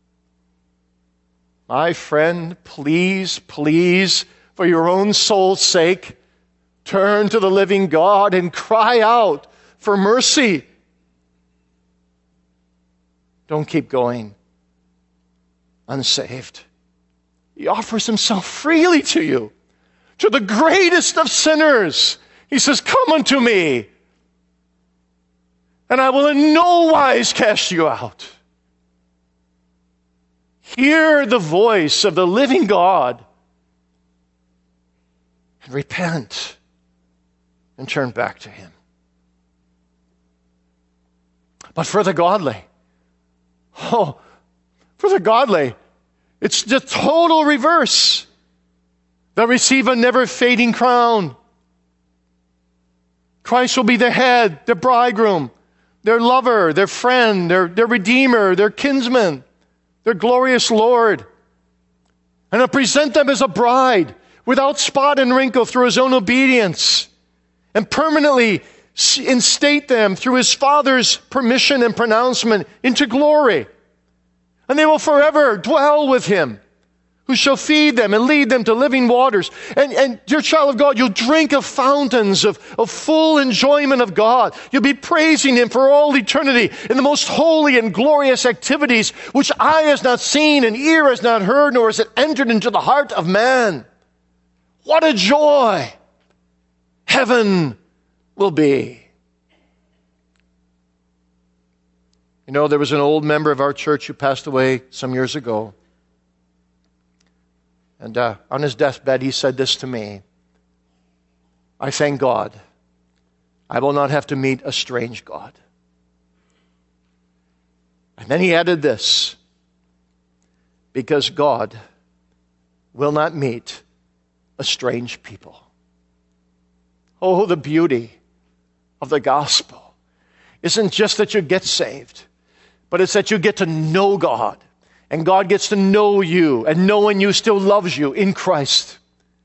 My friend, please, please, for your own soul's sake, turn to the living God and cry out for mercy. Don't keep going unsaved. He offers himself freely to you, to the greatest of sinners. He says, come unto me, and I will in no wise cast you out. Hear the voice of the living God and repent and turn back to him. But for the godly, oh, for the godly, it's the total reverse. They'll receive a never-fading crown. Christ will be their head, their bridegroom, their lover, their friend, their, their redeemer, their kinsman, their glorious Lord. And he'll present them as a bride without spot and wrinkle through his own obedience, and permanently instate them through his Father's permission and pronouncement into glory. And they will forever dwell with him, who shall feed them and lead them to living waters. And, and dear child of God, you'll drink of fountains of, of full enjoyment of God. You'll be praising him for all eternity in the most holy and glorious activities, which eye has not seen and ear has not heard, nor has it entered into the heart of man. What a joy heaven will be. You know, there was an old member of our church who passed away some years ago. And uh, on his deathbed, he said this to me: I thank God I will not have to meet a strange God. And then he added this: because God will not meet a strange people. Oh, the beauty of the gospel isn't just that you get saved, but it's that you get to know God. And God gets to know you, and knowing you still loves you in Christ.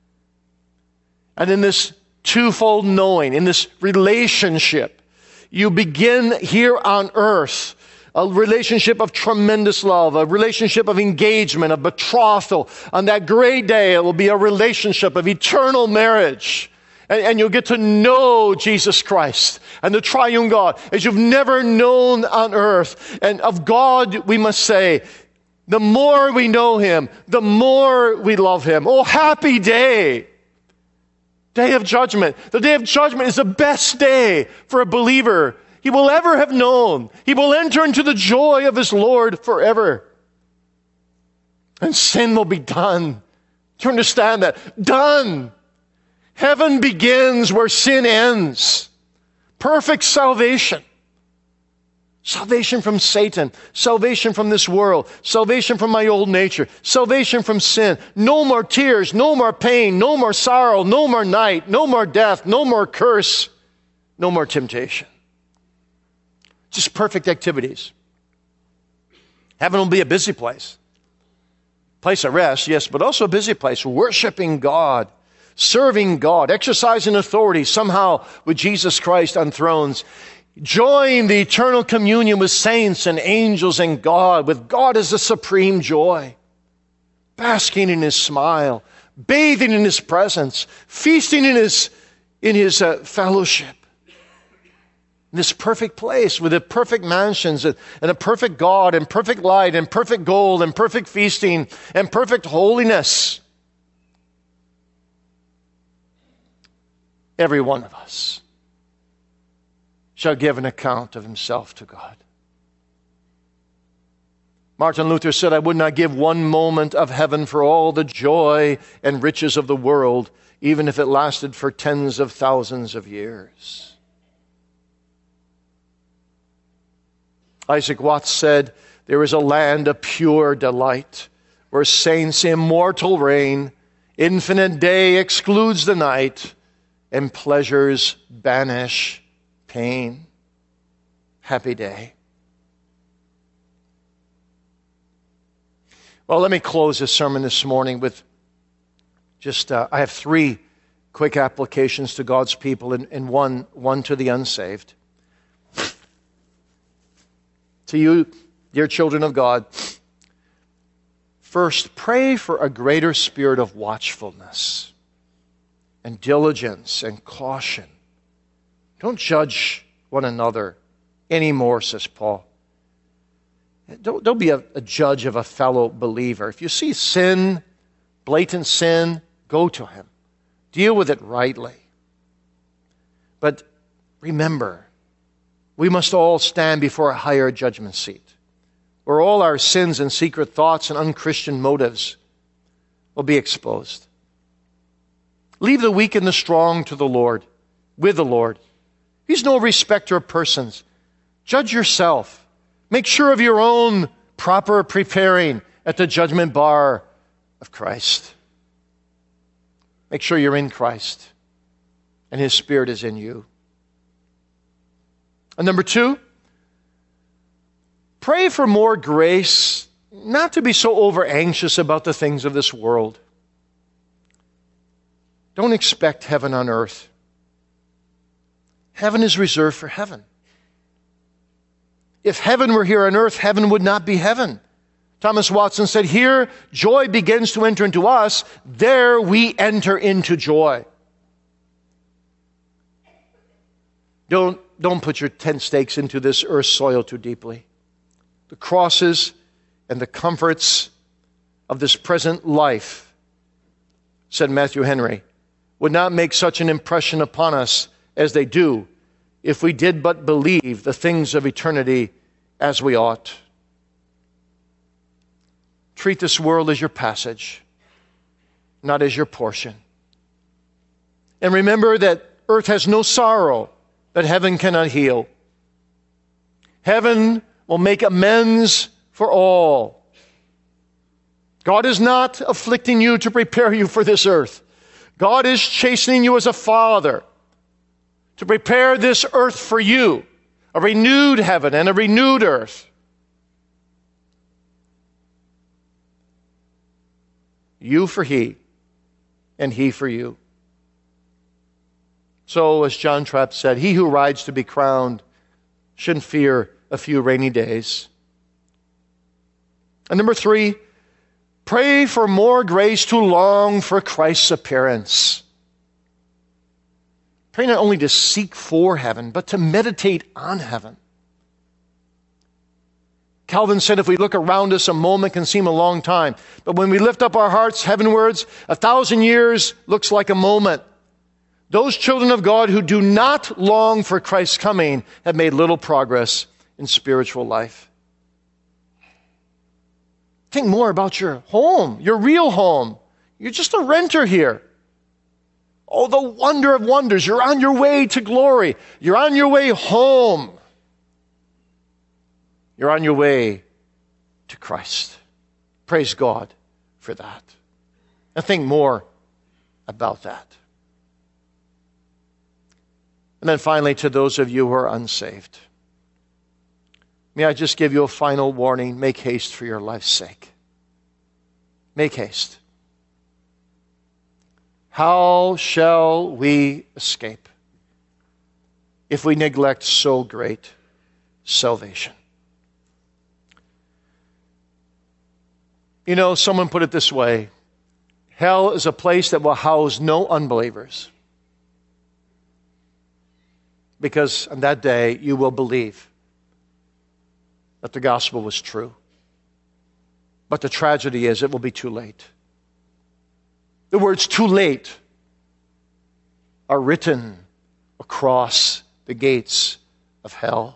And in this twofold knowing, in this relationship, you begin here on earth a relationship of tremendous love, a relationship of engagement, of betrothal. On that great day, it will be a relationship of eternal marriage. And, and you'll get to know Jesus Christ and the triune God as you've never known on earth. And of God, we must say, the more we know him, the more we love him. Oh, happy day. Day of judgment. The day of judgment is the best day for a believer he will ever have known. He will enter into the joy of his Lord forever. And sin will be done. Do you understand that? Done. Heaven begins where sin ends. Perfect salvation. Salvation from Satan, salvation from this world, salvation from my old nature, salvation from sin. No more tears, no more pain, no more sorrow, no more night, no more death, no more curse, no more temptation. Just perfect activities. Heaven will be a busy place. Place of rest, yes, but also a busy place, worshiping God, serving God, exercising authority somehow with Jesus Christ on thrones. Enjoying the eternal communion with saints and angels and God, with God as the supreme joy. Basking in his smile, bathing in his presence, feasting in his, in his uh, fellowship. In this perfect place with the perfect mansions and, and a perfect God and perfect light and perfect gold and perfect feasting and perfect holiness. every one of us, shall give an account of himself to God. Martin Luther said, I would not give one moment of heaven for all the joy and riches of the world, even if it lasted for tens of thousands of years. Isaac Watts said, there is a land of pure delight, where saints immortal reign, infinite day excludes the night, and pleasures banish pain. Happy day. Well, let me close this sermon this morning with just, uh, I have three quick applications to God's people and, and one, one to the unsaved. To you, dear children of God, first, pray for a greater spirit of watchfulness and diligence and caution. Don't judge one another anymore, says Paul. Don't, don't be a, a judge of a fellow believer. If you see sin, blatant sin, go to him. Deal with it rightly. But remember, we must all stand before a higher judgment seat, where all our sins and secret thoughts and unchristian motives will be exposed. Leave the weak and the strong to the Lord, with the Lord. He's no respecter of persons. Judge yourself. Make sure of your own proper preparing at the judgment bar of Christ. Make sure you're in Christ and His Spirit is in you. And number two, pray for more grace, not to be so over anxious about the things of this world. Don't expect heaven on earth. Heaven is reserved for heaven. If heaven were here on earth, heaven would not be heaven. Thomas Watson said, here joy begins to enter into us, there we enter into joy. Don't, don't put your tent stakes into this earth's soil too deeply. The crosses and the comforts of this present life, said Matthew Henry, would not make such an impression upon us as they do if we did but believe the things of eternity as we ought. Treat this world as your passage, not as your portion. And remember that earth has no sorrow that heaven cannot heal. Heaven will make amends for all. God is not afflicting you to prepare you for this earth. God is chastening you as a father to prepare this earth for you, a renewed heaven and a renewed earth. You for He, and He for you. So, as John Trapp said, he who rides to be crowned shouldn't fear a few rainy days. And number three, pray for more grace to long for Christ's appearance. Pray not only to seek for heaven, but to meditate on heaven. Calvin said, if we look around us, a moment can seem a long time. But when we lift up our hearts heavenwards, a thousand years looks like a moment. Those children of God who do not long for Christ's coming have made little progress in spiritual life. Think more about your home, your real home. You're just a renter here. Oh, the wonder of wonders. You're on your way to glory. You're on your way home. You're on your way to Christ. Praise God for that. And think more about that. And then finally, to those of you who are unsaved, may I just give you a final warning. Make haste for your life's sake. Make haste. How shall we escape if we neglect so great salvation? You know, someone put it this way. Hell is a place that will house no unbelievers. Because on that day, you will believe that the gospel was true. But the tragedy is, it will be too late. The words too late are written across the gates of hell.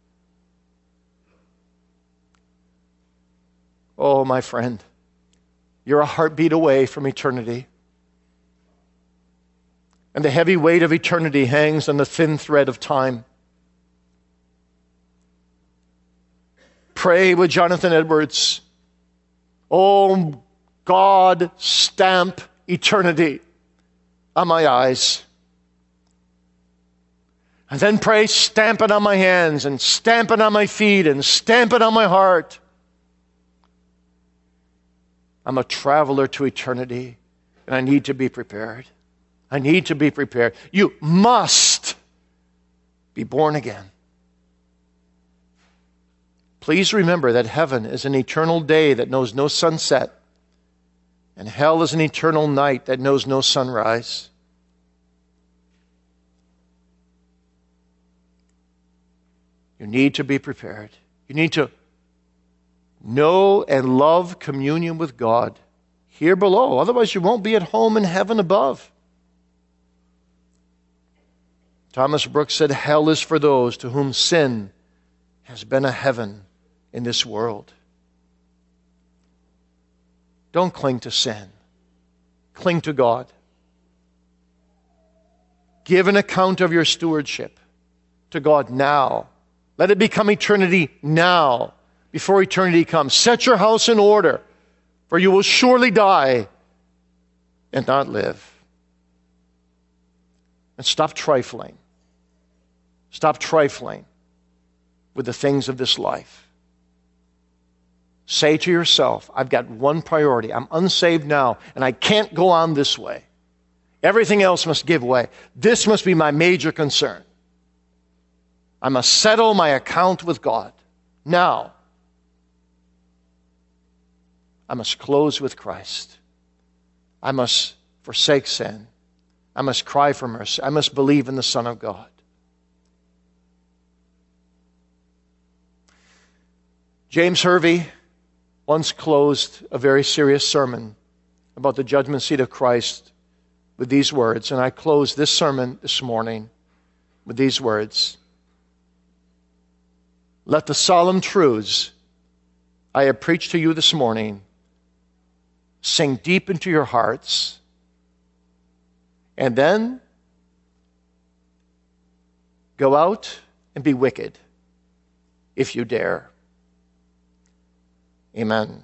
Oh, my friend, you're a heartbeat away from eternity. And the heavy weight of eternity hangs on the thin thread of time. Pray with Jonathan Edwards. Oh, God, stamp eternity on my eyes. And then pray, stamp it on my hands, and stamp it on my feet, and stamp it on my heart. I'm a traveler to eternity, and I need to be prepared. I need to be prepared. You must be born again. Please remember that heaven is an eternal day that knows no sunset, and hell is an eternal night that knows no sunrise. You need to be prepared. You need to know and love communion with God here below. Otherwise, you won't be at home in heaven above. Thomas Brooks said, hell is for those to whom sin has been a heaven in this world. Don't cling to sin. Cling to God. Give an account of your stewardship to God now. Let it become eternity now, before eternity comes. Set your house in order, for you will surely die and not live. And stop trifling. Stop trifling with the things of this life. Say to yourself, I've got one priority. I'm unsaved now, and I can't go on this way. Everything else must give way. This must be my major concern. I must settle my account with God now. I must close with Christ. I must forsake sin. I must cry for mercy. I must believe in the Son of God. James Hervey once closed a very serious sermon about the judgment seat of Christ with these words, and I close this sermon this morning with these words. Let the solemn truths I have preached to you this morning sink deep into your hearts, and then go out and be wicked if you dare. Amen.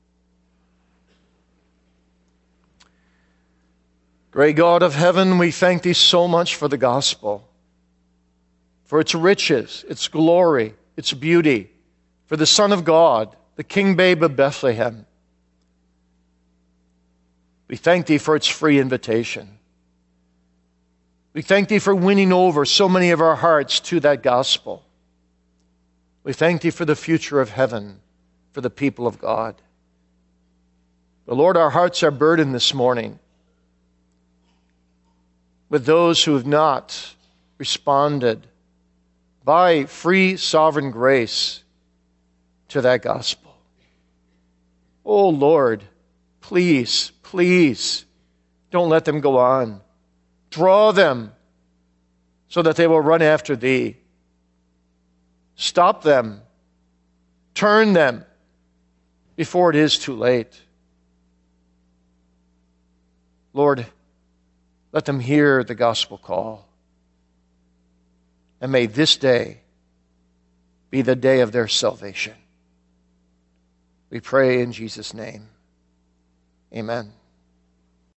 Great God of heaven, we thank thee so much for the gospel, for its riches, its glory, its beauty, for the Son of God, the King Babe of Bethlehem. We thank thee for its free invitation. We thank thee for winning over so many of our hearts to that gospel. We thank thee for the future of heaven for the people of God. But Lord, our hearts are burdened this morning with those who have not responded by free sovereign grace to that gospel. Oh Lord, please, please, don't let them go on. Draw them so that they will run after thee. Stop them. Turn them before it is too late. Lord, let them hear the gospel call. And may this day be the day of their salvation. We pray in Jesus' name. Amen.